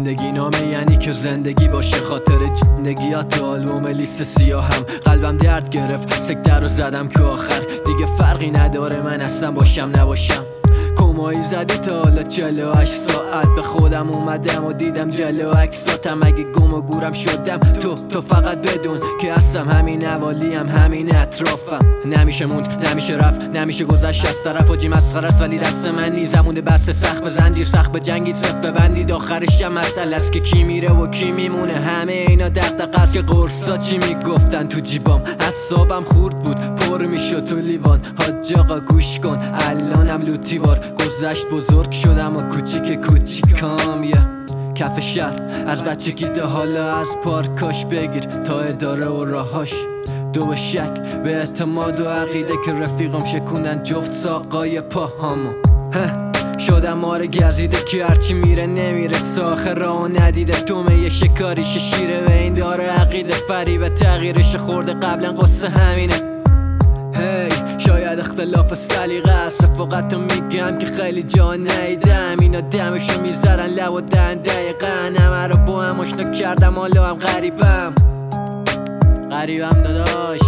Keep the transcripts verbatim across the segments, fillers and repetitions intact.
زندگی نامه یعنی که زندگی باشه خاطر زندگیات تو آلبوم لیست سیاهم. قلبم درد گرفت سکتر رو زدم که آخر دیگه فرقی نداره من اصلا باشم نباشم. کمایی زدی تا حالا چهل و هشت ساعت به خودم اومدم و دیدم جلو عکساتم. اگه گم و گورم شدم تو تو فقط بدون که هستم همین حوالیم همین اطرافم. نمیشه موند نمیشه رفت نمیشه گذشت از طرف آجی مسخره است ولی دست من نیست زمونده بسته سخت به زنجیر سخت به جنگید صفه بندید آخرش هم مسئله است که کی میره و کی میمونه. همه اینا دغدغه است که قرصا چی میگفتن تو جیبام. اعصابم خورد بود پر میشد تو لیوان. حاج آقا گوش کن الانم لوتیوار گذشت بزرگ شدم و کوچیک کوچیکام یه کف شهر از بچگی تا حالا از پارکاش بگیر تا اداره و راهاش. دو به شک به اعتماد و عقیده که رفیقم شکوندن جفت ساقای پاهامو. شدم مار گزیده که هرچی میره نمیره ساخه راهو ندیده. تومه یه شکاریش شیره و این داره عقیده فریب تغییرش خورده قبلا قصه همینه. هی شاید اختلاف سلیقه است رفاقتو میگم که خیلی جا نیدم. اینا دمشو میذارن لب و دهن دقیقا همه رو با هم آشنا کردم حالا هم غریبم غریبم داداش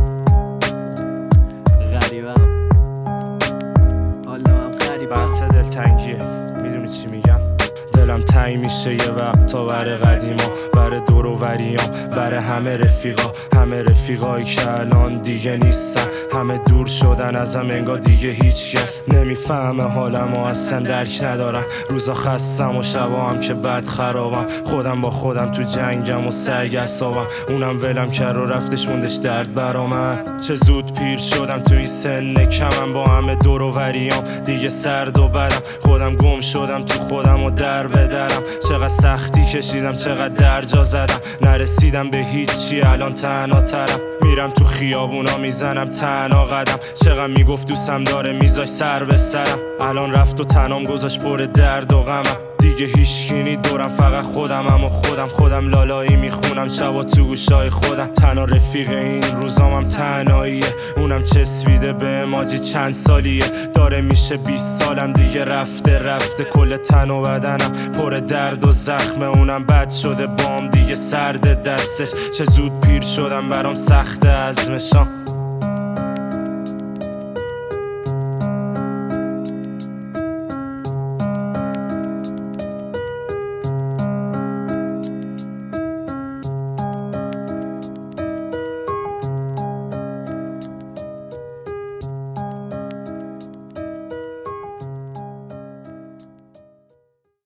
غریبم حالا هم غریبم. بحث دلتنگیه میدونی چی میگم؟ دلم تنگ میشه یه وقتا بره قدیما بره دور و وریام بره همه رفیقا همه رفیقایی که الان دیگه نیستن همه دور شدن ازم انگار دیگه هیچ کس نمیفهمه حالم و اصلا درک ندارم. روزا خستم و شبا هم که بد خرابم خودم با خودم تو جنگم و سرگسابم. اونم ولم کرد و رفتش موندش درد برا من. چه زود پیر شدم تو این سن کمم با همه دور و وریام دیگه سرد و بدم خودم گم شدم تو خودم و در بدرم. چقدر سختی کشیدم چقدر درجا زدم نرسیدم به هیچی الان تنها ترم. میرم تو خیابونا میزنم تنها قدم چقدر میگفت دوستم داره میذاش سر به سرم. الان رفت و تنام گذاشت پر درد و غمم دیگه هیچکی نی دورم فقط خودمم و خودم خودم لالایی میخونم شبا تو گوشای خودم. تنها رفیق این روزامم تنهاییه اونم چسبیده به ماجی چند سالیه داره میشه بیست سالم دیگه رفته رفته کل تن و بدنم پر درد و زخمه. اونم بد شده بام دیگه سرد دستش چه زود پیر شدم برام سخته عزمشام.